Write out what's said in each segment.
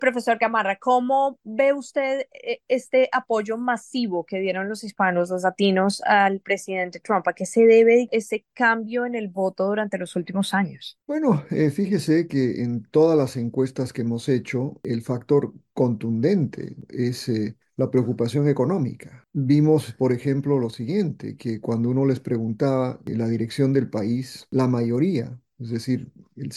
Profesor Gamarra, ¿cómo ve usted este apoyo masivo que dieron los hispanos, los latinos, al presidente Trump? ¿A qué se debe ese cambio en el voto durante los últimos años? Bueno, fíjese que en todas las encuestas que hemos hecho, el factor contundente es la preocupación económica. Vimos, por ejemplo, lo siguiente, que cuando uno les preguntaba la dirección del país, la mayoría, es decir, el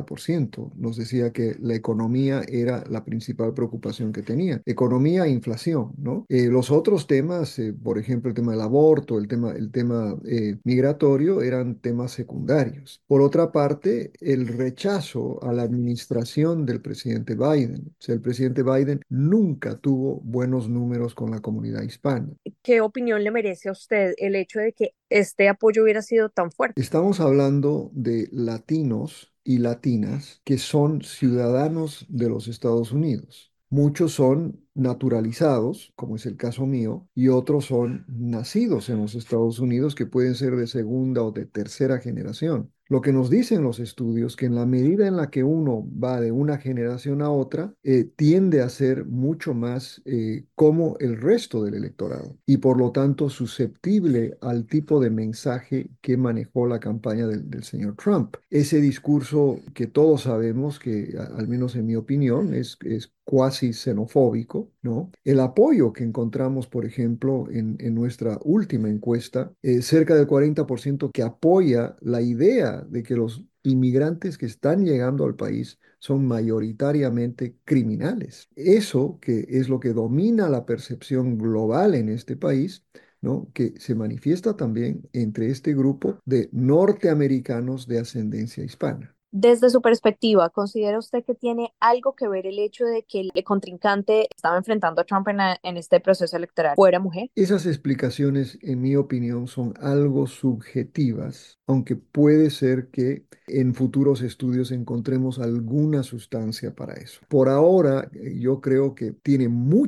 60% nos decía que la economía era la principal preocupación que tenía. Economía e inflación, ¿no? Los otros temas, por ejemplo, el tema del aborto, el tema migratorio, eran temas secundarios. Por otra parte, el rechazo a la administración del presidente Biden. O sea, el presidente Biden nunca tuvo buenos números con la comunidad hispana. ¿Qué opinión le merece a usted el hecho de que este apoyo hubiera sido tan fuerte? Estamos hablando de latinos y latinas que son ciudadanos de los Estados Unidos. Muchos son naturalizados, como es el caso mío, y otros son nacidos en los Estados Unidos que pueden ser de segunda o de tercera generación. Lo que nos dicen los estudios, que en la medida en la que uno va de una generación a otra, tiende a ser mucho más como el resto del electorado y por lo tanto susceptible al tipo de mensaje que manejó la campaña del señor Trump. Ese discurso que todos sabemos que, al menos en mi opinión, es cuasi xenofóbico, ¿no? El apoyo que encontramos, por ejemplo, en nuestra última encuesta, cerca del 40% que apoya la idea de que los inmigrantes que están llegando al país son mayoritariamente criminales. Eso que es lo que domina la percepción global en este país, ¿no? Que se manifiesta también entre este grupo de norteamericanos de ascendencia hispana. Desde su perspectiva, ¿considera usted que tiene algo que ver el hecho de que el contrincante estaba enfrentando a Trump en este proceso electoral fuera mujer? Esas explicaciones, en mi opinión, son algo subjetivas, aunque puede ser que en futuros estudios encontremos alguna sustancia para eso. Por ahora, yo creo que tiene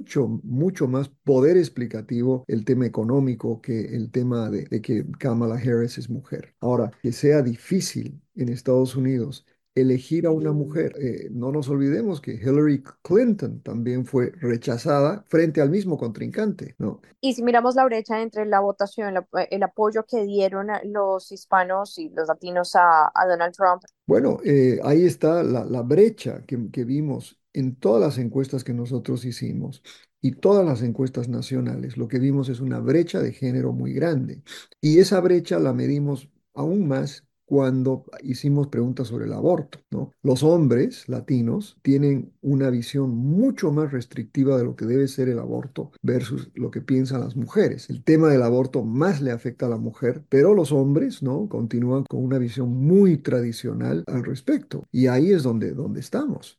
mucho más poder explicativo el tema económico que el tema de que Kamala Harris es mujer. Ahora, que sea difícil en Estados Unidos elegir a una mujer. No nos olvidemos que Hillary Clinton también fue rechazada frente al mismo contrincante, ¿no? Y si miramos la brecha entre la votación, el apoyo que dieron los hispanos y los latinos a Donald Trump. Bueno, ahí está la brecha que vimos en todas las encuestas que nosotros hicimos y todas las encuestas nacionales. Lo que vimos es una brecha de género muy grande. Y esa brecha la medimos aún más cuando hicimos preguntas sobre el aborto, ¿no? Los hombres latinos tienen una visión mucho más restrictiva de lo que debe ser el aborto versus lo que piensan las mujeres. El tema del aborto más le afecta a la mujer, pero los hombres, ¿no? Continúan con una visión muy tradicional al respecto. Y ahí es donde estamos.